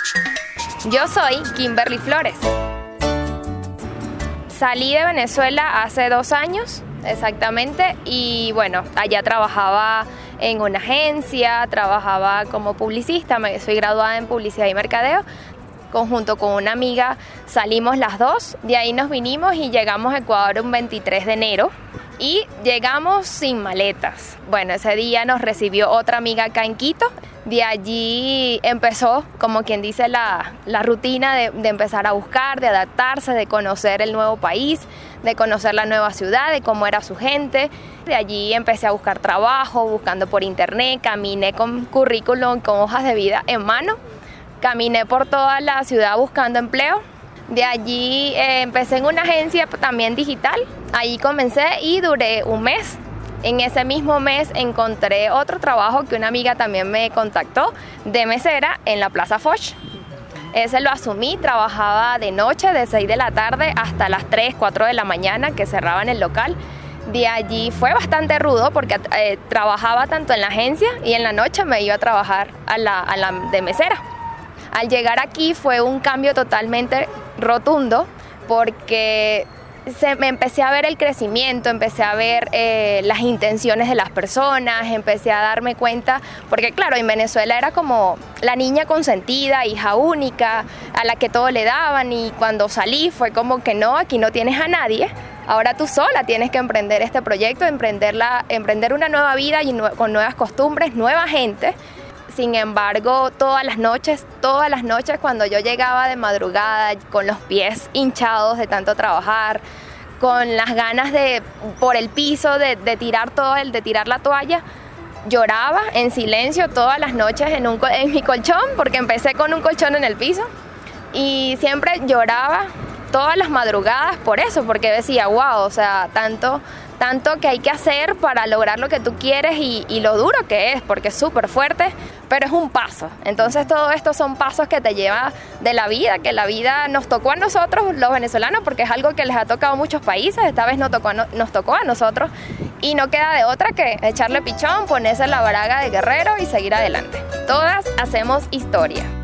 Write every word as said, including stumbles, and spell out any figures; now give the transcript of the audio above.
Yo soy Kimberly Flores. Salí de Venezuela hace dos años, exactamente, y bueno, allá trabajaba en una agencia, trabajaba como publicista, me, soy graduada en publicidad y mercadeo. Conjunto con una amiga salimos las dos, de ahí nos vinimos y llegamos a Ecuador un veintitrés de enero y llegamos sin maletas. Bueno, ese día nos recibió otra amiga acá en Quito. De allí empezó, como quien dice, la, la rutina de, de empezar a buscar, de adaptarse, de conocer el nuevo país, de conocer la nueva ciudad, de cómo era su gente. De allí empecé a buscar trabajo, buscando por internet, caminé con currículum, con hojas de vida en mano. Caminé por toda la ciudad buscando empleo. De allí eh, empecé en una agencia también digital. Ahí comencé y duré un mes. En ese mismo mes encontré otro trabajo que una amiga también me contactó de mesera en la Plaza Foch. Ese lo asumí, trabajaba de noche, de seis de la tarde hasta las tres, cuatro de la mañana que cerraban el local. De allí fue bastante rudo porque eh, trabajaba tanto en la agencia y en la noche me iba a trabajar a la, a la de mesera. Al llegar aquí fue un cambio totalmente rotundo porque se, me empecé a ver el crecimiento, empecé a ver eh, las intenciones de las personas, empecé a darme cuenta, porque claro, en Venezuela era como la niña consentida, hija única, a la que todo le daban, y cuando salí fue como que no, aquí no tienes a nadie, ahora tú sola tienes que emprender este proyecto, emprenderla, emprender una nueva vida y nue- con nuevas costumbres, nueva gente. Sin embargo, todas las noches, todas las noches cuando yo llegaba de madrugada con los pies hinchados de tanto trabajar, con las ganas de por el piso de, de tirar todo el, de tirar la toalla, lloraba en silencio todas las noches en, un, en mi colchón, porque empecé con un colchón en el piso y siempre lloraba todas las madrugadas por eso, porque decía, wow, o sea, tanto... tanto que hay que hacer para lograr lo que tú quieres y, y lo duro que es, porque es súper fuerte, pero es un paso. Entonces todo esto son pasos que te lleva de la vida, que la vida nos tocó a nosotros, los venezolanos, porque es algo que les ha tocado a muchos países, esta vez nos tocó, no, nos tocó a nosotros, y no queda de otra que echarle pichón, ponerse la braga de guerrero y seguir adelante. Todas hacemos historia.